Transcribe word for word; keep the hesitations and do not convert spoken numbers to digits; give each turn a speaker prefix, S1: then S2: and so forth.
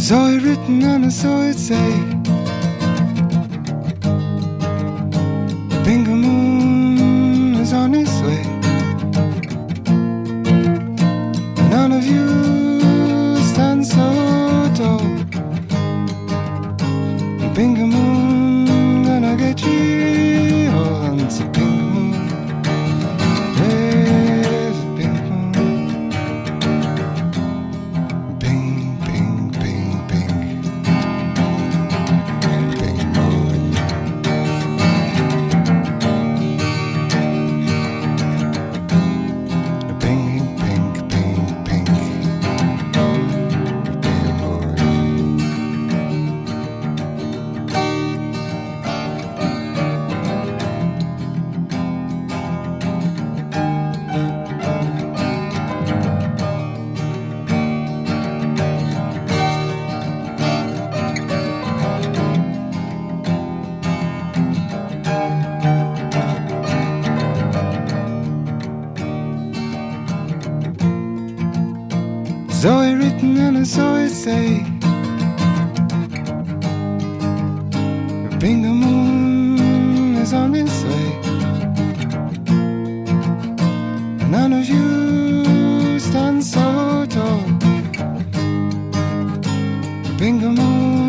S1: Saw it written and I saw it say, the Bingo Moon is on its way. None of you stand so tall. The Bingo Moon gonna get you all. It's a Bingo Moon. There's a Bingo Moon. Bing, bing, bing, bing. Bing Moon. Bing, bing, bing, bing. Bing Moon. Saw it written and I saw it say, the Bingo Moon is on its way. None of you stand so tall. The Bingo Moon